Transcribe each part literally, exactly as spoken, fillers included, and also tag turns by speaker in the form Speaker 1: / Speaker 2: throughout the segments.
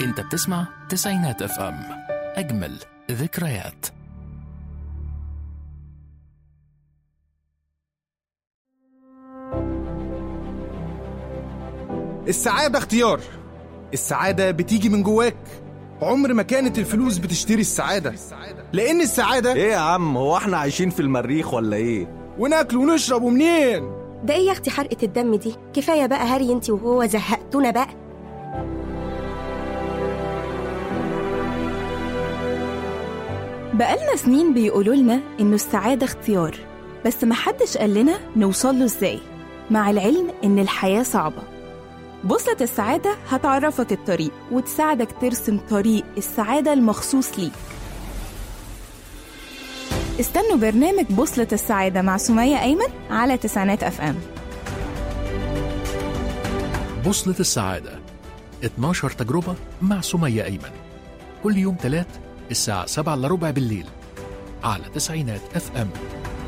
Speaker 1: انت بتسمع تسعينات اف ام، اجمل ذكريات.
Speaker 2: السعادة اختيار. السعادة بتيجي من جواك. عمر ما كانت الفلوس بتشتري السعادة، لأن السعادة
Speaker 3: ايه يا عم؟ هو احنا عايشين في المريخ ولا ايه؟
Speaker 2: وناكل ونشرب ومنين؟
Speaker 4: ده ايه يا اختي حرقة الدم دي؟ كفاية بقى هري انتي وهو، زهقتونا بقى.
Speaker 5: بقالنا سنين بيقولوا لنا إنه السعادة اختيار، بس محدش قال لنا نوصل له إزاي، مع العلم إن الحياة صعبة. بوصلة السعادة هتعرفك الطريق وتساعدك ترسم طريق السعادة المخصوص ليك. استنوا برنامج بوصلة السعادة مع سمية أيمن على تسعينات أف أم.
Speaker 1: بوصلة السعادة، اتناشر تجربة مع سمية أيمن، كل يوم تلات الساعة سبعة إلا ربع بالليل على تسعينات اف ام.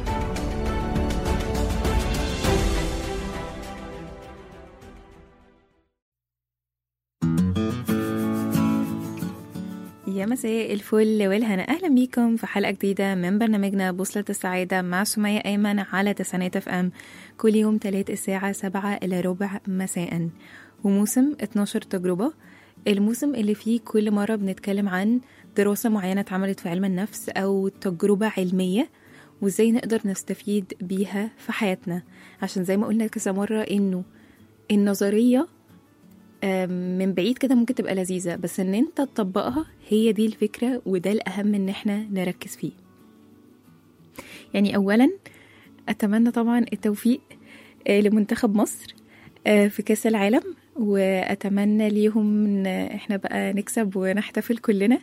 Speaker 5: يا مساء الفل والهنا، أهلا بيكم في حلقة جديدة من برنامجنا بوصلة السعادة مع سمية أيمن على تسعينات اف ام، كل يوم تلات الساعة سبعة إلى ربع مساء، وموسم اتناشر تجربة. الموسم اللي فيه كل مرة بنتكلم عن دراسة معينة اتعملت في علم النفس أو تجربة علمية، وازاي نقدر نستفيد بيها في حياتنا. عشان زي ما قلنا كذا مرة إنه النظرية من بعيد كده ممكن تبقى لذيذة، بس ان انت تطبقها هي دي الفكرة، وده الأهم ان احنا نركز فيه. يعني أولا أتمنى طبعا التوفيق لمنتخب مصر في كأس العالم، وأتمنى ليهم ان احنا بقى نكسب ونحتفل كلنا.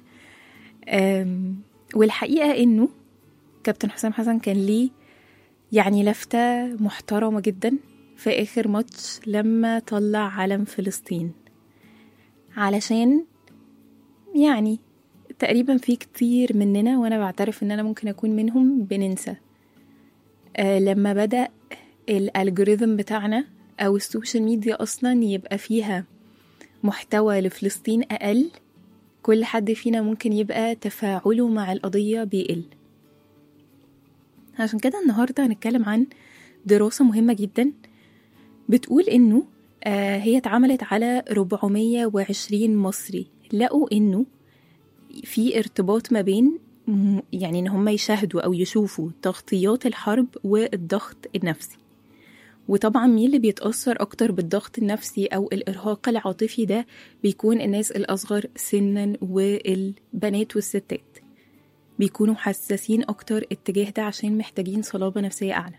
Speaker 5: والحقيقة انه كابتن حسام حسن كان ليه يعني لفتة محترمة جدا في آخر ماتش لما طلع علم فلسطين، علشان يعني تقريبا في كتير مننا، وانا بعترف ان انا ممكن اكون منهم، بننسى آه لما بدأ الالجوريثم بتاعنا او السوشيال ميديا اصلا يبقى فيها محتوى لفلسطين اقل، كل حد فينا ممكن يبقى تفاعله مع القضية بيقل. عشان كده النهاردة هنتكلم عن دراسة مهمة جدا بتقول إنه آه هي اتعملت على أربعمية وعشرين مصري، لقوا إنه في ارتباط ما بين يعني إن هم يشاهدوا أو يشوفوا تغطيات الحرب والضغط النفسي. وطبعا مين اللي بيتأثر أكتر بالضغط النفسي أو الإرهاق العاطفي ده؟ بيكون الناس الأصغر سنا والبنات والستات، بيكونوا حساسين أكتر اتجاه ده عشان محتاجين صلابة نفسية أعلى.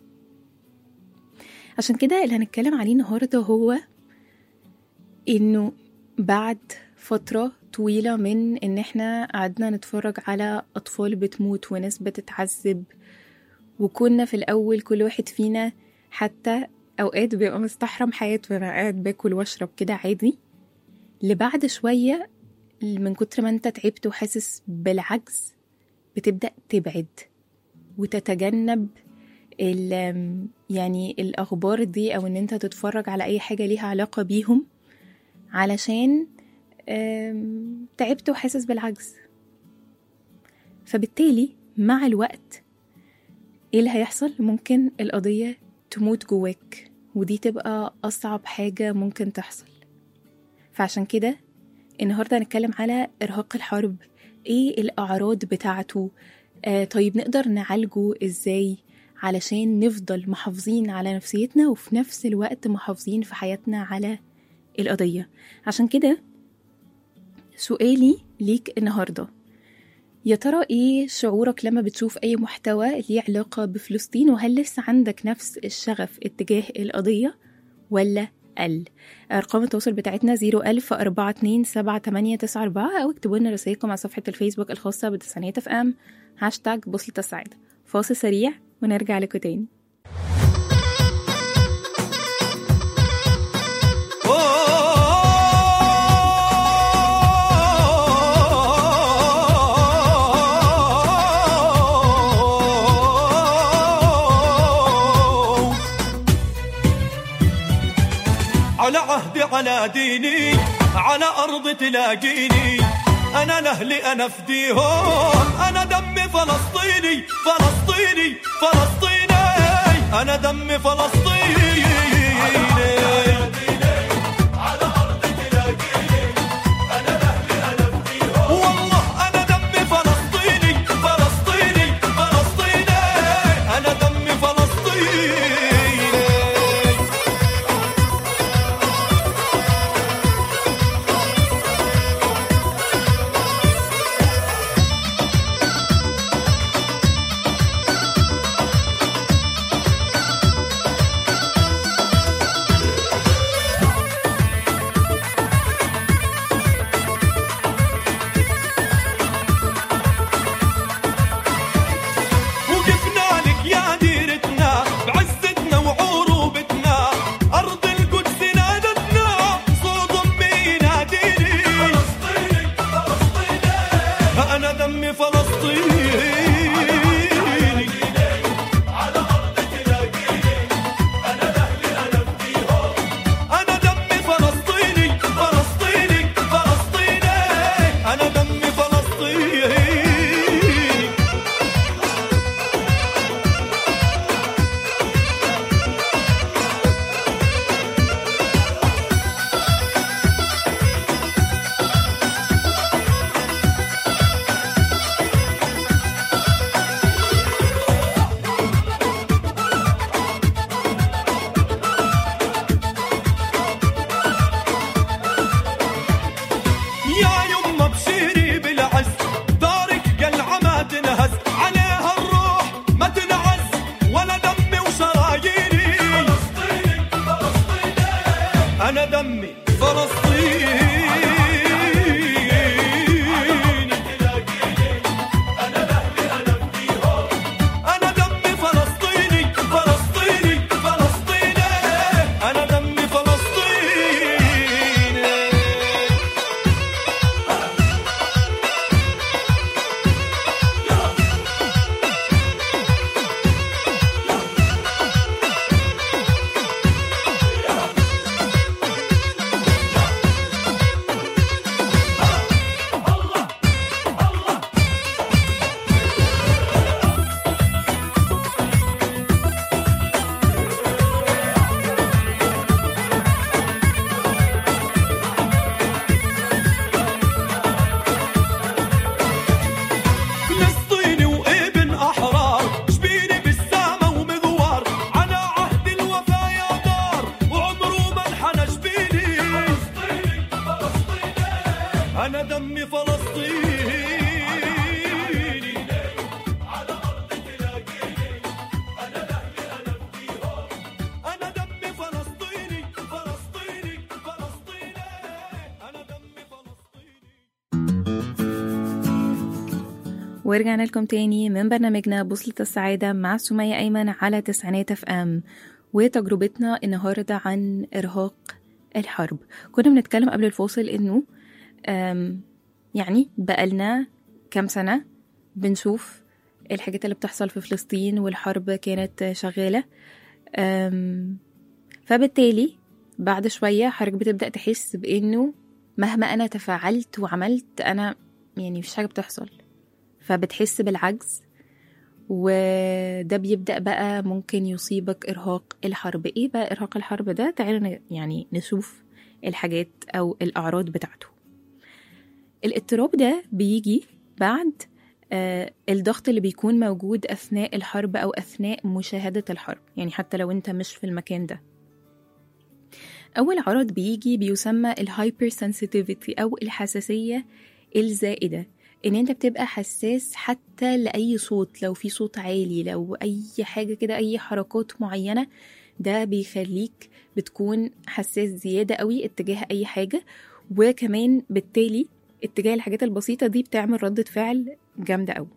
Speaker 5: عشان كده اللي هنتكلم عليه النهاردة هو إنه بعد فترة طويلة من إن إحنا قعدنا نتفرج على أطفال بتموت وناس بتتعذب، وكنا في الأول كل واحد فينا حتى أوقات بيبقى مستحرم حياته وأنا قاعد باكل واشرب كده عادي، لبعد شوية من كتر ما أنت تعبت وحاسس بالعجز بتبدأ تبعد وتتجنب يعني الأخبار دي، أو إن أنت تتفرج على أي حاجة ليها علاقة بيهم، علشان تعبت وحاسس بالعجز. فبالتالي مع الوقت إيه اللي هيحصل؟ ممكن القضية تموت جواك، ودي تبقى أصعب حاجة ممكن تحصل. فعشان كده النهاردة هنتكلم على إرهاق الحرب، إيه الأعراض بتاعته، آه طيب نقدر نعالجه إزاي علشان نفضل محافظين على نفسيتنا وفي نفس الوقت محافظين في حياتنا على القضية. عشان كده سؤالي ليك النهاردة، يا ترى ايه شعورك لما بتشوف اي محتوى ليه علاقة بفلسطين؟ وهل لسه عندك نفس الشغف اتجاه القضية ولا قل؟ ارقام التواصل بتاعتنا زيرو ألف أربعة اتنين سبعة تمانية تسعة أربعة، او اكتبوا لنا رسائلكم على صفحة الفيسبوك الخاصة بتسعينات اف ام هاشتاج بوصلة السعادة. فاصل سريع ونرجع لكم تاني.
Speaker 6: على عهدي على ديني على أرض تلاقيني، أنا لأهلي أنا فديهم، أنا دمي فلسطيني فلسطيني فلسطيني، أنا دمي فلسطيني. على أرض تلاقيني، أنا لأهلي أنا فديهم، والله أنا دمي فلسطيني فلسطيني فلسطيني، أنا دمي فلسطيني. أنا دمي فلسطيني، أنا لأهلي أنا فديهم، أنا دمي فلسطيني فلسطيني فلسطيني، أنا دمي فلسطيني. أنا دمي فلسطيني، على أرض تلاقيني، أنا لأهلي أنا فديهم، أنا دمي فلسطيني فلسطيني فلسطيني، أنا دمي فلسطيني.
Speaker 5: ورجعنا لكم تاني من برنامجنا بوصلة السعادة مع سمية أيمن على تسعينات اف ام، وتجربتنا النهاردة عن إرهاق الحرب. كنا بنتكلم قبل الفاصل إنه يعني بقالنا كام سنة بنشوف الحاجات اللي بتحصل في فلسطين والحرب كانت شغالة، فبالتالي بعد شوية حضرتك بتبدأ تحس بإنه مهما أنا تفاعلت وعملت أنا يعني مفيش حاجة بتحصل، فبتحس بالعجز، وده بيبدأ بقى ممكن يصيبك إرهاق الحرب. إيه بقى إرهاق الحرب ده؟ تعالوا يعني نشوف الحاجات أو الأعراض بتاعته. الاضطراب ده بيجي بعد آه الضغط اللي بيكون موجود أثناء الحرب أو أثناء مشاهدة الحرب، يعني حتى لو أنت مش في المكان ده. أول عرض بيجي بيسمى الهايبر سنسيتيفيتي أو الحساسية الزائدة، إن أنت بتبقى حساس حتى لأي صوت، لو في صوت عالي، لو أي حاجة كده، أي حركات معينة، ده بيخليك بتكون حساس زيادة قوي اتجاه أي حاجة، وكمان بالتالي اتجاه الحاجات البسيطة دي بتعمل ردة فعل جامدة قوي.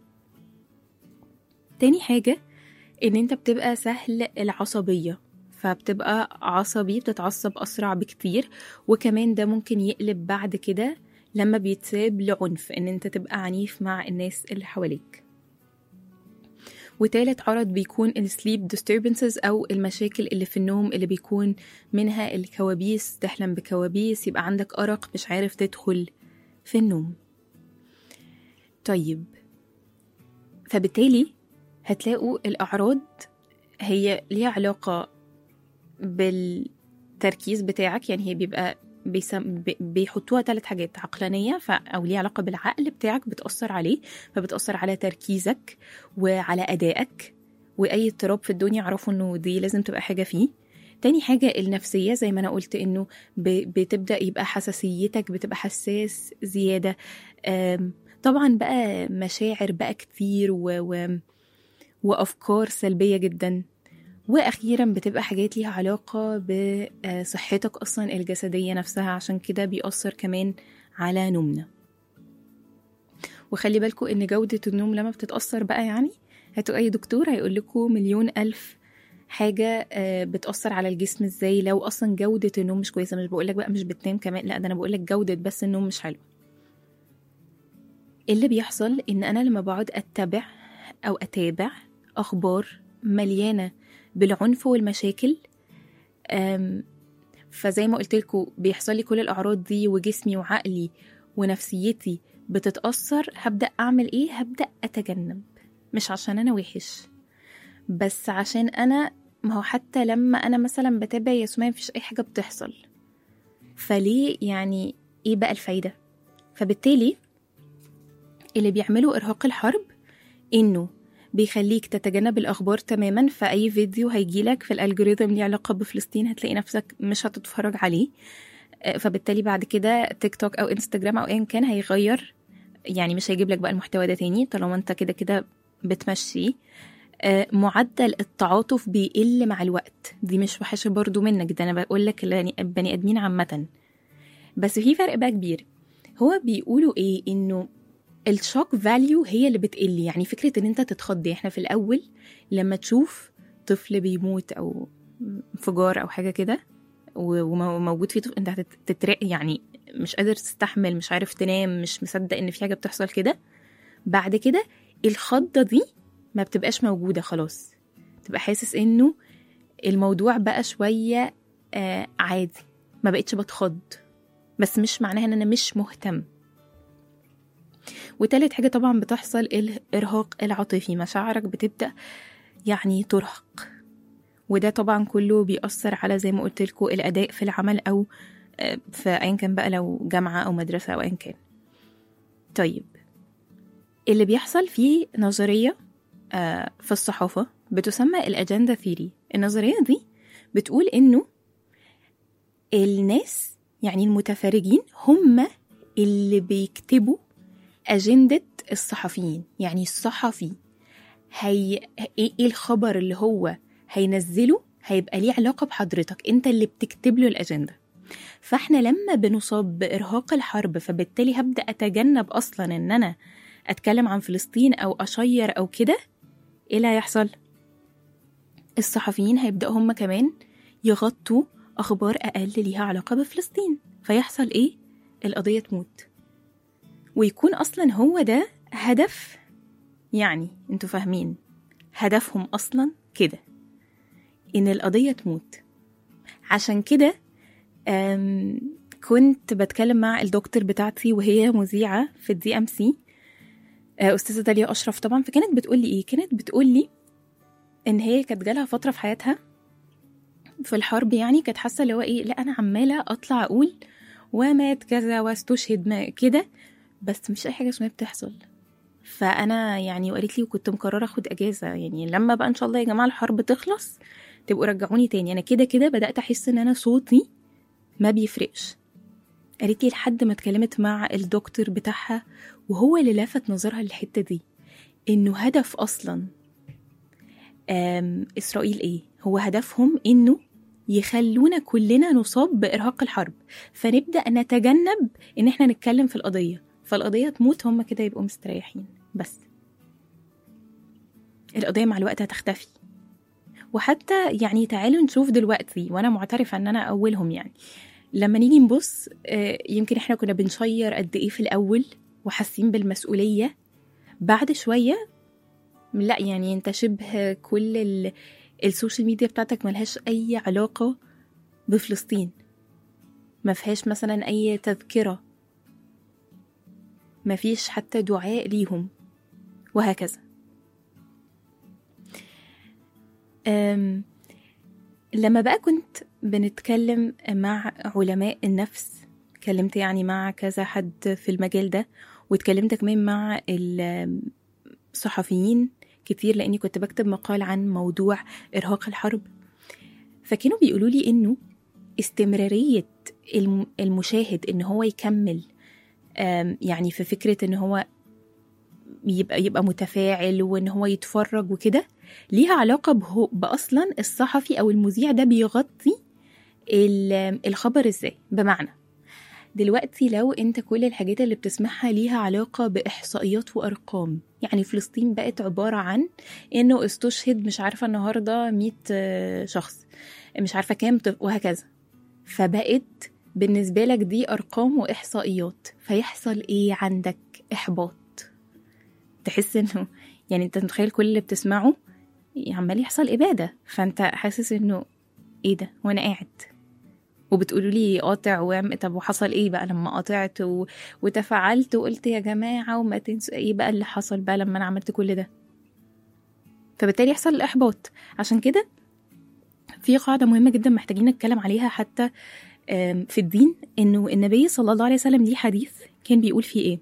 Speaker 5: تاني حاجة إن أنت بتبقى سهل العصبية، فبتبقى عصبي، بتتعصب أسرع بكتير، وكمان ده ممكن يقلب بعد كده لما بيتساب لعنف، إن أنت تبقى عنيف مع الناس اللي حواليك. وتالت عرض بيكون السليب disturbances أو المشاكل اللي في النوم اللي بيكون منها الكوابيس، تحلم بكوابيس، يبقى عندك أرق مش عارف تدخل في النوم. طيب فبالتالي هتلاقوا الأعراض هي ليها علاقة بالتركيز بتاعك، يعني هي بيبقى بيسم... بيحطوها ثلاث حاجات عقلانية ف... أو ليها علاقة بالعقل بتاعك بتأثر عليه، فبتأثر على تركيزك وعلى أدائك، وأي اضطراب في الدنيا عرفوا إنه دي لازم تبقى حاجة فيه. تاني حاجة النفسية، زي ما أنا قلت إنه ب... بتبدأ يبقى حساسيتك بتبقى حساس زيادة، أم... طبعا بقى مشاعر بقى كتير و... و... وأفكار سلبية جدا. وأخيرا بتبقى حاجات ليها علاقة بصحتك أصلا الجسدية نفسها، عشان كده بيأثر كمان على نومنا. وخلي بالكم إن جودة النوم لما بتتأثر بقى يعني هاتوا أي دكتور هيقول لكم مليون ألف حاجة بتأثر على الجسم إزاي لو أصلا جودة النوم مش كويسة. مش بقولك بقى مش بتنام كمان، لا ده أنا بقولك جودة بس النوم مش حلو. اللي بيحصل إن أنا لما بقعد أتبع أو أتابع أخبار مليانة بالعنف والمشاكل، فزي ما قلت لكم بيحصل لي كل الأعراض دي، وجسمي وعقلي ونفسيتي بتتأثر. هبدأ أعمل إيه؟ هبدأ أتجنب، مش عشان أنا وحش، بس عشان أنا، ما هو حتى لما أنا مثلا بتابع يا سمية مفيش أي حاجة بتحصل، فليه يعني إيه بقى الفايدة؟ فبالتالي اللي بيعملوا إرهاق الحرب إنه بيخليك تتجنب الأخبار تماما، فأي فيديو هيجيلك في الألجوريثم ليه علاقة بفلسطين هتلاقي نفسك مش هتتفرج عليه. فبالتالي بعد كده تيك توك أو إنستجرام أو أيا كان هيغير، يعني مش هيجيب لك بقى المحتوى ده تاني طالما أنت كده كده بتمشي. معدل التعاطف بيقل مع الوقت، دي مش وحشة برضو منك، ده أنا بقول لك البني آدمين عامة. بس في فرق بقى كبير، هو بيقولوا إيه؟ إنه الشوك فاليو هي اللي بتقل، يعني فكرة ان انت تتخض. احنا في الاول لما تشوف طفل بيموت او انفجار او حاجة كده وموجود فيه طفل، انت هتترق، يعني مش قادر تستحمل، مش عارف تنام، مش مصدق ان في حاجة بتحصل كده. بعد كده الخضة دي ما بتبقاش موجودة خلاص، تبقى حاسس انه الموضوع بقى شوية آه عادي، ما بقتش بتخض، بس مش معناها ان انا مش مهتم. وتالت حاجة طبعا بتحصل الإرهاق العاطفي، مشاعرك بتبدأ يعني ترهق، وده طبعا كله بيأثر على زي ما قلت لكم الأداء في العمل أو في أيا كان بقى، لو جامعة أو مدرسة أو أيا كان. طيب اللي بيحصل فيه نظرية في الصحافة بتسمى الأجندة ثيري. النظرية دي بتقول إنه الناس، يعني المتفرجين، هم اللي بيكتبوا أجندة الصحفيين. يعني الصحفي هي ايه الخبر اللي هو هينزله هيبقى ليه علاقة بحضرتك، انت اللي بتكتب له الأجندة. فاحنا لما بنصاب بإرهاق الحرب، فبالتالي هبدأ أتجنب أصلا ان انا أتكلم عن فلسطين أو أشير أو كده. ايه اللي هيحصل؟ الصحفيين هيبدأوا هم كمان يغطوا أخبار أقل ليها علاقة بفلسطين، فيحصل ايه؟ القضية تموت، ويكون أصلا هو ده هدف، يعني انتوا فاهمين هدفهم أصلا كده، إن القضية تموت. عشان كده كنت بتكلم مع الدكتور بتاعتي وهي مذيعة في الدي أم سي، أستاذة داليا أشرف طبعا. فكانت بتقول لي إيه؟ كانت بتقول لي إن هي كانت جالها فترة في حياتها في الحرب، يعني كانت حاسة اللي هو إيه، لا أنا عمالة أطلع أقول ومات كذا واستشهد ما كده، بس مش أي حاجة اسمها بتحصل. فأنا يعني وقالت لي وكنت مقررة أخد أجازة، يعني لما بقى إن شاء الله يا جماعة الحرب تخلص تبقوا رجعوني تاني، أنا كده كده بدأت أحس إن أنا صوتي ما بيفرقش. قالت لي لحد ما اتكلمت مع الدكتور بتاعها وهو اللي لفت نظرها للحتة دي، إنه هدف أصلا إسرائيل إيه؟ هو هدفهم إنه يخلونا كلنا نصاب بإرهاق الحرب، فنبدأ نتجنب إن إحنا نتكلم في القضية، فالقضية تموت، هم كده يبقوا مستريحين. بس القضية مع الوقت هتختفي. وحتى يعني تعالوا نشوف دلوقتي، وأنا معترفة أن أنا أولهم، يعني لما نيجي نبص يمكن إحنا كنا بنشير قد إيه في الأول وحاسين بالمسؤولية، بعد شوية لا يعني انت شبه كل ال... السوشيال ميديا بتاعتك ملهاش اي علاقة بفلسطين، ما فيهاش مثلا اي تذكرة، ما فيش حتى دعاء ليهم، وهكذا. أم... لما بقى كنت بنتكلم مع علماء النفس، كلمت يعني مع كذا حد في المجال ده، واتكلمت كمان مع الصحفيين كتير لأني كنت بكتب مقال عن موضوع إرهاق الحرب، فكانوا بيقولوا لي إنه استمرارية المشاهد إن هو يكمل يعني في فكرة إن هو يبقى, يبقى متفاعل وإن هو يتفرج وكده، ليها علاقة بأصلا الصحفي أو المذيع ده بيغطي الخبر إزاي. بمعنى دلوقتي لو انت كل الحاجات اللي بتسمعها ليها علاقة بإحصائيات وأرقام، يعني فلسطين بقت عبارة عن انه استشهد مش عارفة النهاردة مئة شخص، مش عارفة كام، وهكذا، فبقت بالنسبة لك دي أرقام وإحصائيات، فيحصل ايه عندك؟ إحباط. تحس انه يعني انت متخيل كل اللي بتسمعه عمال يحصل إبادة، فانت حاسس انه ايه ده وانا قاعد وبتقولوا لي قاطع وعم. طب وحصل ايه بقى لما قاطعت و... وتفعلت وقلت يا جماعة وما تنسوا ايه بقى اللي حصل بقى لما انا عملت كل ده؟ فبالتالي يحصل الإحباط. عشان كده في قاعدة مهمة جدا محتاجين نتكلم عليها حتى في الدين، انه النبي صلى الله عليه وسلم ليه حديث كان بيقول فيه ايه: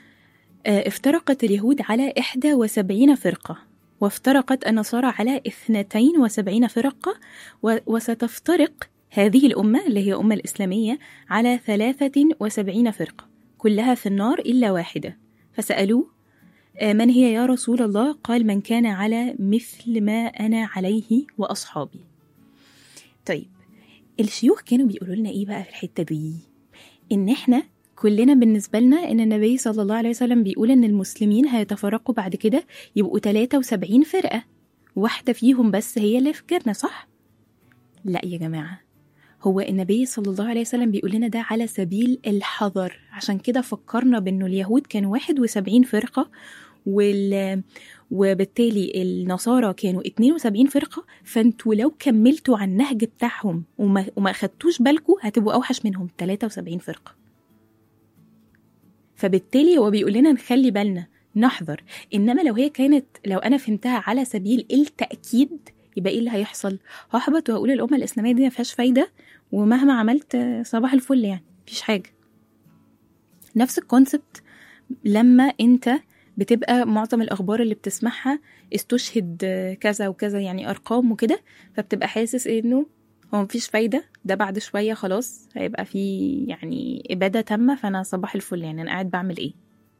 Speaker 5: افترقت اليهود على إحدى وسبعين فرقة، وافترقت النصارى على اثنتين وسبعين فرقة، و... وستفترق هذه الأمة اللي هي أمة الإسلامية على ثلاثة وسبعين فرقة كلها في النار إلا واحدة. فسألوه من هي يا رسول الله؟ قال من كان على مثل ما أنا عليه وأصحابي. طيب الشيوخ كانوا بيقولوا لنا إيه بقى في الحتة دي؟ إن إحنا كلنا بالنسبة لنا إن النبي صلى الله عليه وسلم بيقول إن المسلمين هيتفرقوا بعد كده يبقوا ثلاثة وسبعين فرقة، واحدة فيهم بس هي اللي في جنة، صح؟ لا يا جماعة، هو النبي صلى الله عليه وسلم بيقول لنا ده على سبيل الحذر. عشان كده فكرنا بأنه اليهود كانوا واحد وسبعين فرقة وال... وبالتالي النصارى كانوا اتنين وسبعين فرقة، فانتوا لو كملتوا عن النهج بتاعهم وما, وما أخدتوش بالكوا هتبقوا أوحش منهم ثلاثة وسبعين فرقة. فبالتالي هو بيقول لنا نخلي بالنا نحذر. إنما لو هي كانت لو أنا فهمتها على سبيل التأكيد يبقى إيه اللي هيحصل؟ هحبط وهقول الأمة الإسلامية دي ما فيهاش فايدة، ومهما عملت صباح الفل يعني مفيش حاجة. نفس الكونسبت لما انت بتبقى معظم الأخبار اللي بتسمعها استشهد كذا وكذا، يعني أرقام وكده، فبتبقى حاسس إنه هو مفيش فايدة، ده بعد شوية خلاص هيبقى في يعني إبادة تامة، فأنا صباح الفل يعني أنا قاعد بعمل إيه؟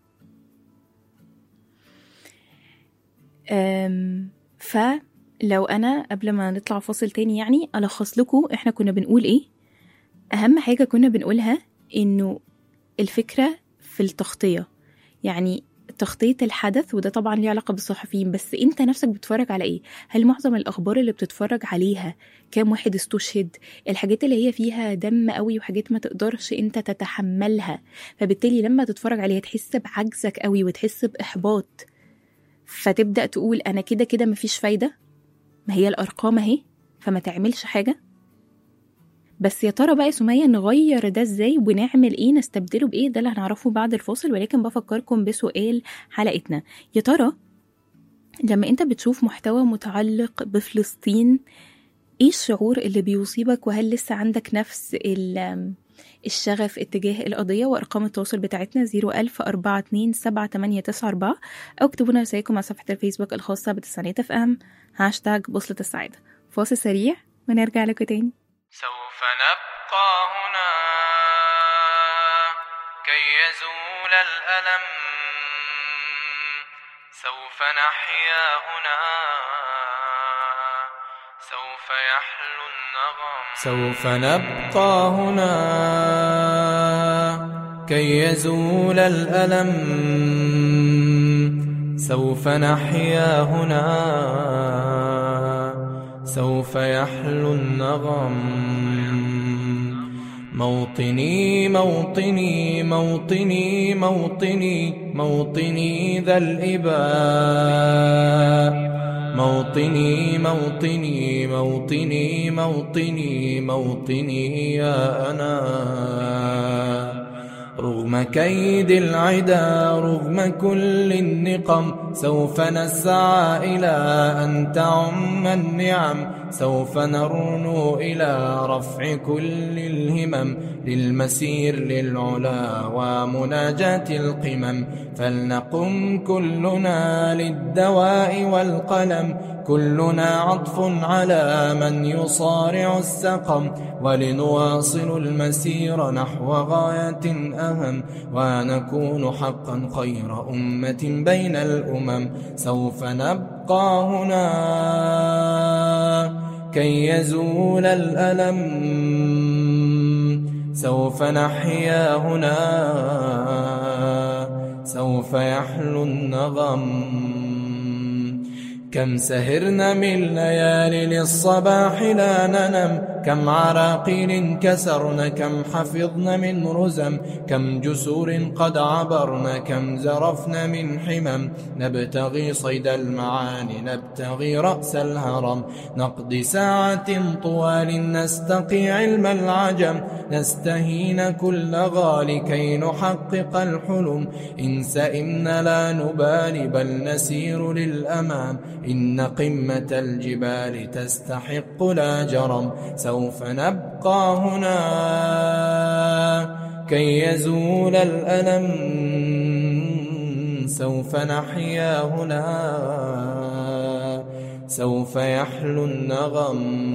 Speaker 5: أم ف لو أنا قبل ما نطلع فاصل تاني يعني ألخص لكم إحنا كنا بنقول إيه. أهم حاجة كنا بنقولها إنه الفكرة في التغطية، يعني تغطية الحدث، وده طبعا ليه علاقة بالصحفيين، بس أنت نفسك بتتفرج على إيه؟ هل معظم الأخبار اللي بتتفرج عليها كام واحد استشهد؟ الحاجات اللي هي فيها دم قوي وحاجات ما تقدرش أنت تتحملها، فبالتالي لما تتفرج عليها تحس بعجزك قوي وتحس بإحباط، فتبدأ تقول أنا كده كده مفيش فايدة، ما هي الأرقام اهي، فما تعملش حاجة. بس يا ترى بقى سمية نغير ده ازاي ونعمل ايه، نستبدله بايه؟ ده اللي هنعرفه بعد الفاصل. ولكن بفكركم بسؤال حلقتنا، يا ترى لما انت بتشوف محتوى متعلق بفلسطين ايه الشعور اللي بيصيبك؟ وهل لسه عندك نفس الشغف اتجاه القضية؟ وارقام التواصل بتاعتنا زيرو ألف أربعة اتنين سبعة تمانية تسعة أربعة، او اكتبونا رسائلكم على صفحة الفيسبوك الخاصة بتسعينات اف ام هاشتاج بوصلة السعادة. فاصل سريع ونرجع لكم تاني.
Speaker 7: سوف نبقى هنا كي يزول الألم، سوف نحيا هنا، سوف يحلو النغم. سوف نبقى هنا كي يزول الألم، سوف نحيا هنا، سوف يحلو النغم. موطني موطني موطني موطني موطني ذا الإباء موطني موطني موطني موطني موطني يا أنا رغم كيد العدا رغم كل النقم سوف نسعى إلى أن تعم النعم سوف نرنو إلى رفع كل الهمم للمسير للعلا ومناجاة القمم فلنقم كلنا للدواء والقلم كلنا عطف على من يصارع السقم ولنواصل المسير نحو غاية أهم ونكون حقا خير أمة بين الأمم سوف نبقى هنا كي يزول الألم سوف نحيا هنا سوف يحلو النغم كم سهرنا من ليالي للصباح لا ننم كم عراقيل كسرن كم حفظن من رزم كم جسور قد عبرن كم زرفن من حمم نبتغي صيد المعاني نبتغي رأس الهرم نقضي ساعة طوال نستقي علم العجم نستهين كل غال كي نحقق الحلم إن سئمنا لا نبالي بل نسير للأمام إن قمة الجبال تستحق لا جرم سوف نبقى هنا كي يزول الألم سوف نحيا هنا سوف يحلو النغم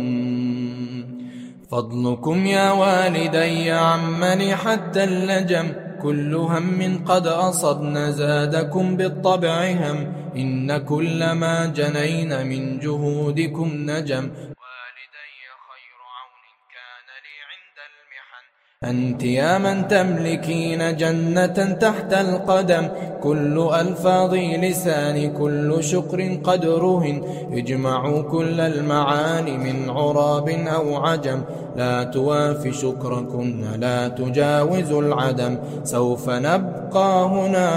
Speaker 7: فضلكم يا والدي عمني حتى اللجم كل هم قد أصبنا زادكم بالطبع هم إن كل ما جنين من جهودكم نجم والدي خير عون كان لي عند المحن أنت يا من تملكين جنة تحت القدم كل ألفاظ لساني كل شكر قد رهن اجمعوا كل المعاني من عراب أو عجم لا توافي شكركن لا تجاوز العدم سوف نبقى هنا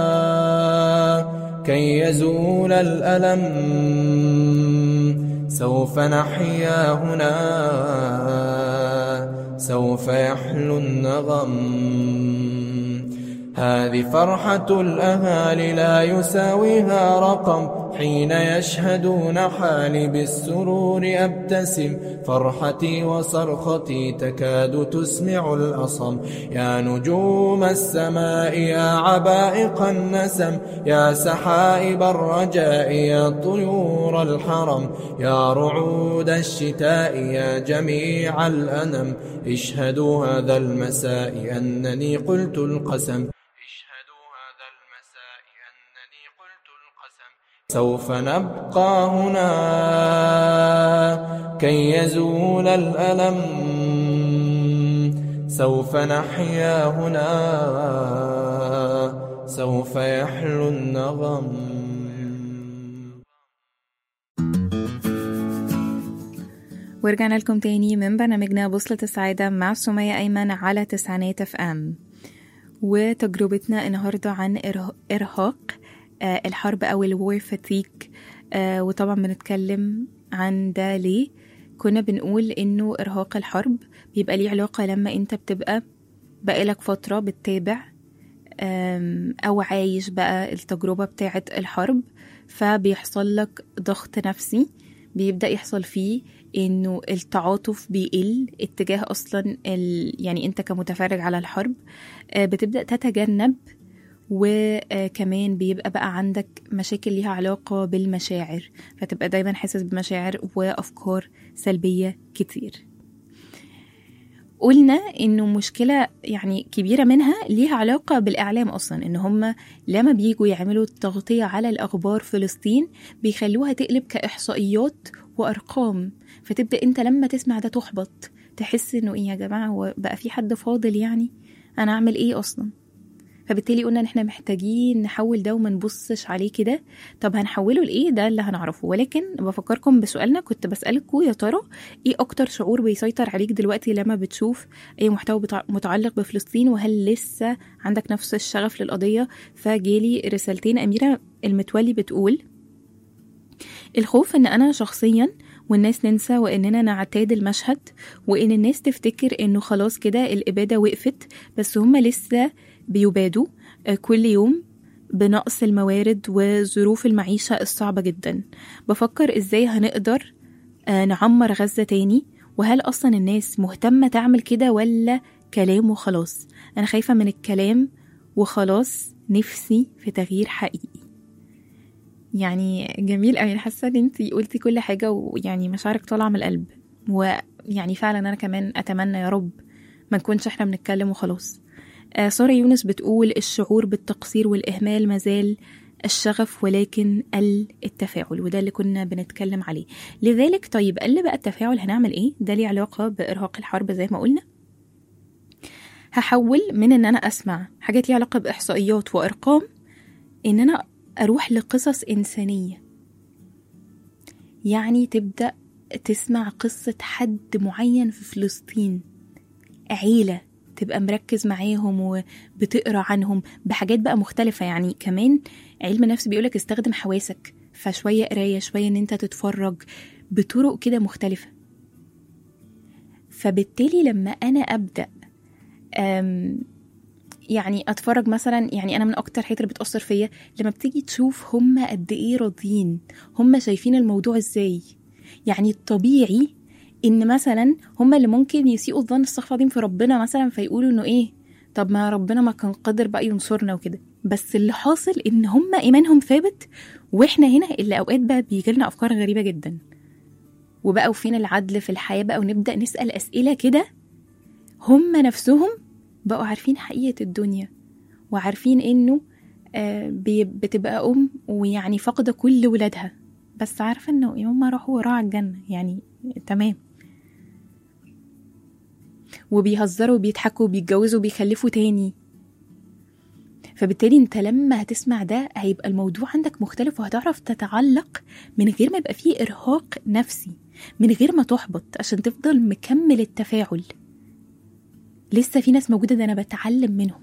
Speaker 7: كي يزول الألم سوف نحيا هنا سوف يحلو النغم هذه فرحة الأهالي لا يساويها رقم حين يشهدون حالي بالسرور أبتسم فرحتي وصرختي تكاد تسمع الأصم يا نجوم السماء يا عبائق النسم يا سحائب الرجاء يا طيور الحرم يا رعود الشتاء يا جميع الأنم اشهدوا هذا المساء أنني قلت القسم سوف نبقى هنا كي يزول الألم سوف نحيا هنا سوف يحلو النغم
Speaker 5: ورجعنا لكم تاني من برنامجنا بوصلة السعادة مع سمية أيمن على تسعينات اف ام وتجربتنا النهاردة عن إرهاق آه الحرب أو الوار فاتيك آه وطبعا بنتكلم عن ده ليه كنا بنقول إنه إرهاق الحرب بيبقى ليه علاقة لما أنت بتبقى بقالك فترة بتتابع أو عايش بقى التجربة بتاعة الحرب فبيحصل لك ضغط نفسي بيبدأ يحصل فيه إنه التعاطف بيقل اتجاه أصلا يعني أنت كمتفرج على الحرب آه بتبدأ تتجنب وكمان بيبقى بقى عندك مشاكل ليها علاقة بالمشاعر فتبقى دايما حاسس بمشاعر وأفكار سلبية كتير. قلنا إنه مشكلة يعني كبيرة منها ليها علاقة بالإعلام أصلا إن هم لما بيجوا يعملوا التغطية على الأخبار فلسطين بيخلوها تقلب كإحصائيات وأرقام فتبدأ أنت لما تسمع ده تحبط تحس إنه إيه يا جماعة هو بقى في حد فاضل يعني أنا أعمل إيه أصلا فبالتالي قلنا ان احنا محتاجين نحول ده وما نبصش عليه كده. طب هنحوله لايه؟ ده اللي هنعرفه. ولكن بفكركم بسؤالنا، كنت بسألكم يا ترى ايه اكتر شعور بيسيطر عليك دلوقتي لما بتشوف اي محتوى متعلق بفلسطين، وهل لسه عندك نفس الشغف للقضية؟ فجالي رسالتين. أميرة المتولي بتقول الخوف ان انا شخصيا والناس ننسى واننا نعتاد المشهد، وان الناس تفتكر انه خلاص كده الابادة وقفت، بس هم لسه بيبادوا كل يوم بنقص الموارد وظروف المعيشة الصعبة جدا. بفكر ازاي هنقدر نعمر غزة تاني، وهل اصلا الناس مهتمة تعمل كده ولا كلام وخلاص؟ انا خايفة من الكلام وخلاص، نفسي في تغيير حقيقي. يعني جميل قوي، حاسه ان انتي قلتي كل حاجه، ويعني مشاعرك طالعه من القلب. ويعني فعلا انا كمان اتمنى يا رب ما نكونش احنا بنتكلم وخلاص. آه سارة يونس بتقول الشعور بالتقصير والاهمال مازال الشغف، ولكن قل التفاعل، وده اللي كنا بنتكلم عليه. لذلك طيب قل بقى التفاعل، هنعمل ايه؟ ده ليه علاقه بارهاق الحرب زي ما قلنا. هحول من ان انا اسمع حاجات ليها علاقه باحصائيات وارقام، ان انا أروح لقصص إنسانية. يعني تبدأ تسمع قصة حد معين في فلسطين، عيلة، تبقى مركز معاهم وبتقرأ عنهم بحاجات بقى مختلفة. يعني كمان علم النفس بيقولك استخدم حواسك، فشوية قراية، شوية ان انت تتفرج بطرق كده مختلفة. فبالتالي لما أنا أبدأ أم يعني اتفرج مثلا، يعني انا من اكتر حاجات اللي بتاثر فيا لما بتيجي تشوف هم قد ايه راضيين، هم شايفين الموضوع ازاي. يعني الطبيعي ان مثلا هم اللي ممكن يسيئوا الظن استغفر الله في ربنا مثلا، فيقولوا انه ايه، طب ما ربنا ما كان قادر بقى ينصرنا وكده. بس اللي حاصل ان هم ايمانهم ثابت، واحنا هنا اللي اوقات بقى بيجي لنا افكار غريبه جدا، وبقى وفين العدل في الحياه بقى، ونبدا نسال اسئله كده. هم نفسهم بقوا عارفين حقيقة الدنيا، وعارفين إنه آه بتبقى أم ويعني فقدة كل ولادها، بس عارفة إنه يوم ما راحوا وراء الجنة يعني تمام، وبيهزروا وبيضحكوا وبيتجوزوا وبيخلفوا تاني. فبالتالي انت لما هتسمع ده هيبقى الموضوع عندك مختلف، وهتعرف تتعلق من غير ما يبقى فيه إرهاق نفسي، من غير ما تحبط، عشان تفضل مكمل التفاعل. لسه في ناس موجودة، ده أنا بتعلم منهم.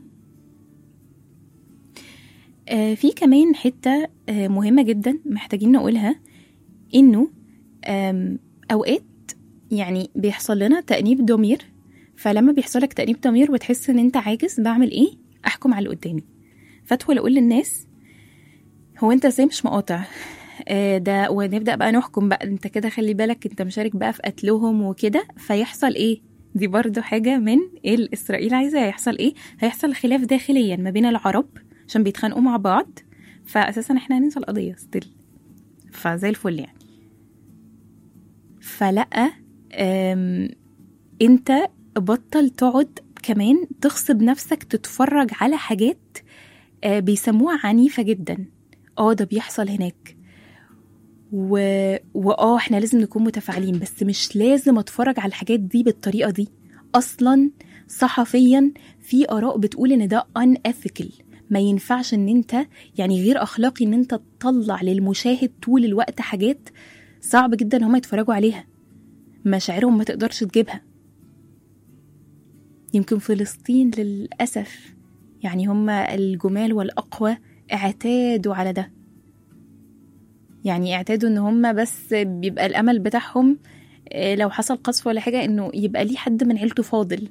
Speaker 5: آه في كمان حتة آه مهمة جدا محتاجين نقولها، إنه أوقات يعني بيحصل لنا تأنيب ضمير. فلما بيحصل لك تأنيب ضمير وتحس إن أنت عاجز، بعمل إيه؟ أحكم على اللي قدامي، فادخل أقول للناس هو أنت إزاي مش مقاطع آه ده، ونبدأ بقى نحكم بقى، أنت كده خلي بالك أنت مشارك بقى في قتلهم وكده. فيحصل إيه؟ دي برضو حاجة من إسرائيل عايزة يحصل إيه؟ هيحصل خلاف داخليا ما بين العرب عشان بيتخانقوا مع بعض، فأساسا إحنا هننسى القضية ستيل، فزي الفل يعني. فلأ أنت بطل تقعد كمان تغصب نفسك تتفرج على حاجات بيسموها عنيفة جدا. اه ده بيحصل هناك، و... وآه احنا لازم نكون متفاعلين، بس مش لازم اتفرج على الحاجات دي بالطريقة دي. اصلا صحفيا في آراء بتقول ان ده unethical، ما ينفعش ان انت يعني غير اخلاقي ان انت تطلع للمشاهد طول الوقت حاجات صعب جدا هم يتفرجوا عليها، مشاعرهم ما تقدرش تجيبها. يمكن فلسطين للأسف يعني هم الجمال والأقوى اعتادوا على ده، يعني اعتادوا ان هم بس بيبقى الامل بتاعهم لو حصل قصف ولا حاجة انه يبقى ليه حد من عيلته فاضل.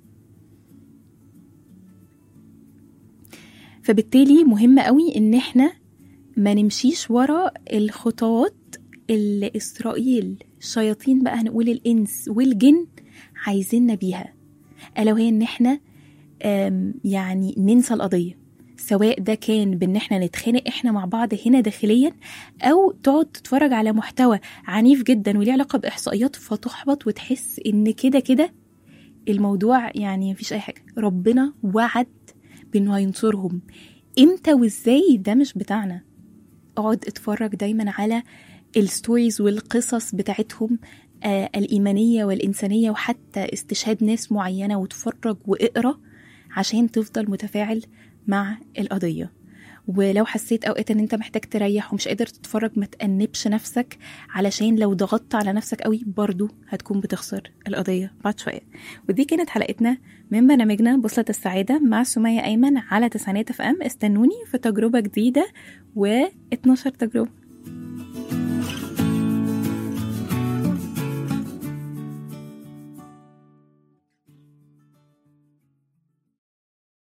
Speaker 5: فبالتالي مهم قوي ان احنا ما نمشيش ورا الخطوات اللي اسرائيل الشياطين بقى هنقول الانس والجن عايزيننا بيها، الا وهي ان احنا يعني ننسى القضية، سواء ده كان بان احنا نتخانق احنا مع بعض هنا داخليا، او تقعد تتفرج على محتوى عنيف جدا وليه علاقة باحصائيات فتحبط وتحس ان كده كده الموضوع يعني مفيش اي حاجة. ربنا وعد بانه هينصرهم، امتى وازاي ده مش بتاعنا. اقعد اتفرج دايما على الستوريز والقصص بتاعتهم آه الإيمانية والإنسانية، وحتى استشهاد ناس معينة، وتفرج واقرأ عشان تفضل متفاعل مع القضية. ولو حسيت اوقات ان انت محتاج تريح ومش قادر تتفرج، ما تأنبش نفسك، علشان لو ضغطت على نفسك قوي برضو هتكون بتخسر القضية بعد شوية. ودي كانت حلقتنا من برنامجنا بوصلة السعادة مع سمية أيمن على تسعينات اف ام. استنوني في تجربة جديدة و اتناشر تجربة.